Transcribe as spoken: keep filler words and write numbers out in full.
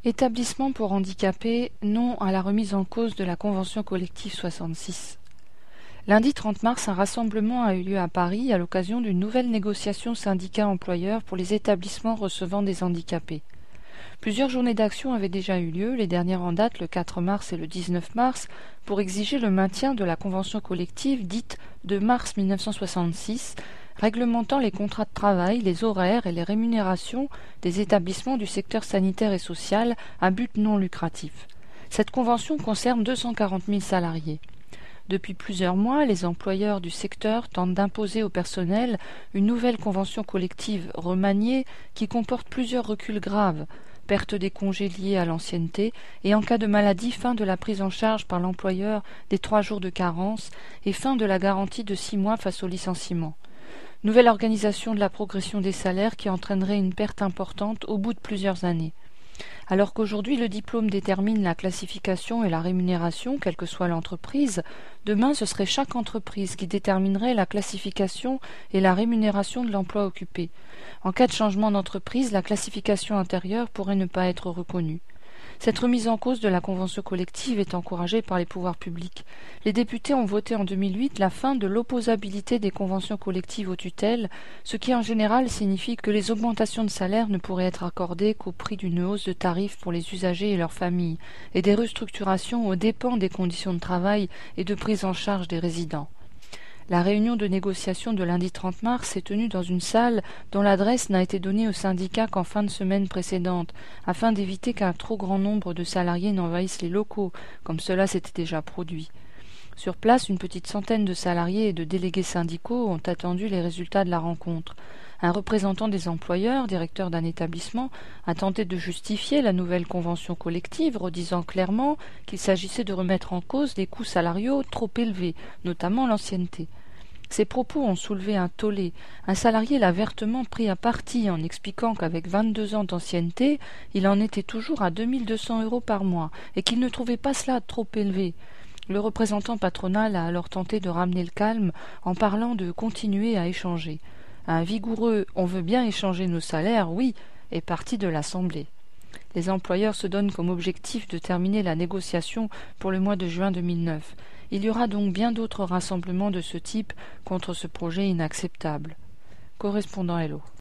Établissement pour handicapés, non à la remise en cause de la convention collective soixante-six. Lundi trente mars, un rassemblement a eu lieu à Paris à l'occasion d'une nouvelle négociation syndicat-employeur pour les établissements recevant des handicapés. Plusieurs journées d'action avaient déjà eu lieu, les dernières en date le quatre mars et le dix-neuf mars, pour exiger le maintien de la convention collective dite de mars mille neuf cent soixante-six, réglementant les contrats de travail, les horaires et les rémunérations des établissements du secteur sanitaire et social à but non lucratif. Cette convention concerne deux cent quarante mille salariés. Depuis plusieurs mois, les employeurs du secteur tentent d'imposer au personnel une nouvelle convention collective remaniée qui comporte plusieurs reculs graves: perte des congés liés à l'ancienneté et, en cas de maladie, fin de la prise en charge par l'employeur des trois jours de carence et fin de la garantie de six mois face au licenciement. Nouvelle organisation de la progression des salaires qui entraînerait une perte importante au bout de plusieurs années. Alors qu'aujourd'hui le diplôme détermine la classification et la rémunération, quelle que soit l'entreprise, demain ce serait chaque entreprise qui déterminerait la classification et la rémunération de l'emploi occupé. En cas de changement d'entreprise, la classification intérieure pourrait ne pas être reconnue. Cette remise en cause de la convention collective est encouragée par les pouvoirs publics. Les députés ont voté en deux mille huit la fin de l'opposabilité des conventions collectives aux tutelles, ce qui en général signifie que les augmentations de salaire ne pourraient être accordées qu'au prix d'une hausse de tarifs pour les usagers et leurs familles, et des restructurations aux dépens des conditions de travail et de prise en charge des résidents. La réunion de négociation de lundi trente mars s'est tenue dans une salle dont l'adresse n'a été donnée aux syndicats qu'en fin de semaine précédente, afin d'éviter qu'un trop grand nombre de salariés n'envahissent les locaux, comme cela s'était déjà produit. Sur place, une petite centaine de salariés et de délégués syndicaux ont attendu les résultats de la rencontre. Un représentant des employeurs, directeur d'un établissement, a tenté de justifier la nouvelle convention collective, redisant clairement qu'il s'agissait de remettre en cause des coûts salariaux trop élevés, notamment l'ancienneté. Ces propos ont soulevé un tollé. Un salarié l'a vertement pris à partie en expliquant qu'avec vingt-deux ans d'ancienneté, il en était toujours à deux mille deux cents euros par mois et qu'il ne trouvait pas cela trop élevé. Le représentant patronal a alors tenté de ramener le calme en parlant de continuer à échanger. Un vigoureux « on veut bien échanger nos salaires, oui » est parti de l'Assemblée. Les employeurs se donnent comme objectif de terminer la négociation pour le mois de juin deux mille neuf. Il y aura donc bien d'autres rassemblements de ce type contre ce projet inacceptable. Correspondant Hello.